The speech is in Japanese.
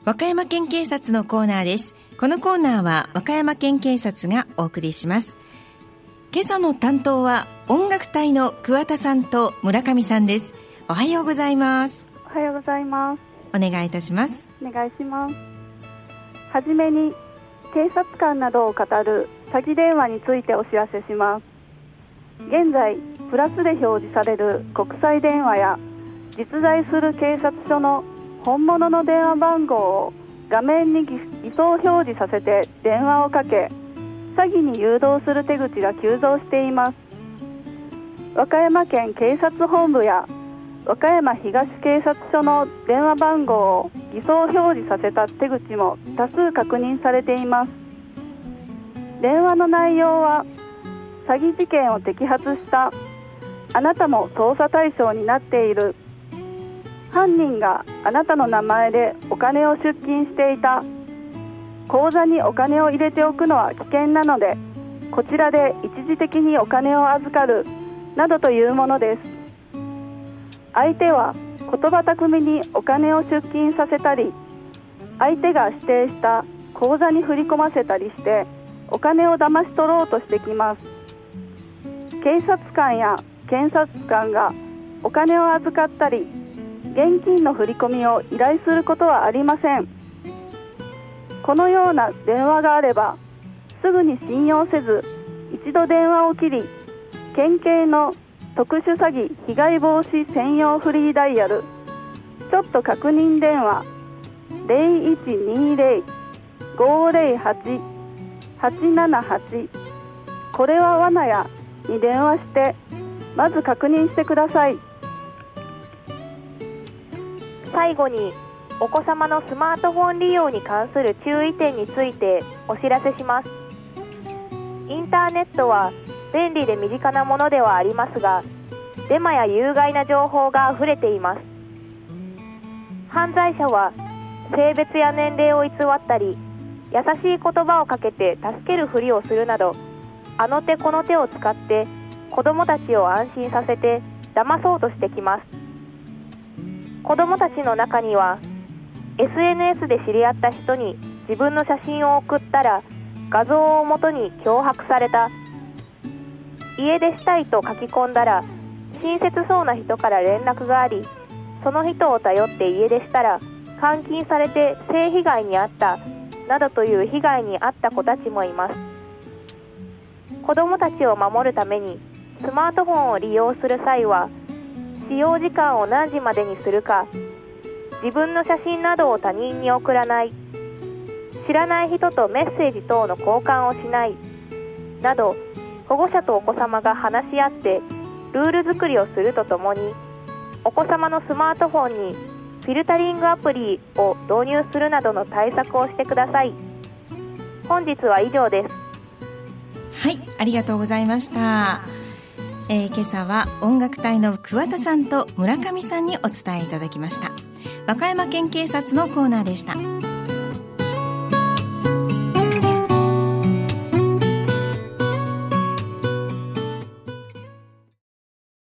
和歌山県警察のコーナーです。このコーナーは和歌山県警察がお送りします。今朝の担当は音楽隊の桑田さんと村上さんです。おはようございます。 おはようございます。 お願いいたします。 お願いします。はじめに警察官などを語る詐欺電話についてお知らせします。現在プラスで表示される国際電話や実在する警察署の本物の電話番号を画面に偽装表示させて電話をかけ、詐欺に誘導する手口が急増しています。和歌山県警察本部や和歌山東警察署の電話番号を偽装表示させた手口も多数確認されています。電話の内容は、詐欺事件を摘発した、あなたも捜査対象になっている、犯人があなたの名前でお金を出金していた、口座にお金を入れておくのは危険なのでこちらで一時的にお金を預かるなどというものです。相手は言葉巧みにお金を出金させたり、相手が指定した口座に振り込ませたりしてお金を騙し取ろうとしてきます。警察官や検察官がお金を預かったり現金の振り込みを依頼することはありません。このような電話があればすぐに信用せず、一度電話を切り、県警の特殊詐欺被害防止専用フリーダイヤルちょっと確認電話 0120-508-878 これは罠やに電話してまず確認してください。 最後にお子様のスマートフォン利用に関する注意点についてお知らせします。インターネットは便利で身近なものではありますが、デマや有害な情報があふれています。犯罪者は性別や年齢を偽ったり、優しい言葉をかけて助けるふりをするなど、あの手この手を使って子どもたちを安心させて騙そうとしてきます。子どもたちの中には SNS で知り合った人に自分の写真を送ったら画像をもとに脅迫された、家出したいと書き込んだら親切そうな人から連絡があり、その人を頼って家出したら監禁されて性被害に遭ったなどという被害に遭った子たちもいます。子どもたちを守るためにスマートフォンを利用する際は、使用時間を何時までにするか、自分の写真などを他人に送らない、知らない人とメッセージ等の交換をしないなど、保護者とお子様が話し合ってルール作りをするとともに、お子様のスマートフォンにフィルタリングアプリを導入するなどの対策をしてください。本日は以上です。 はい、ありがとうございました。今朝は音楽隊の桑田さんと村上さんにお伝えいただきました。和歌山県警察のコーナーでした。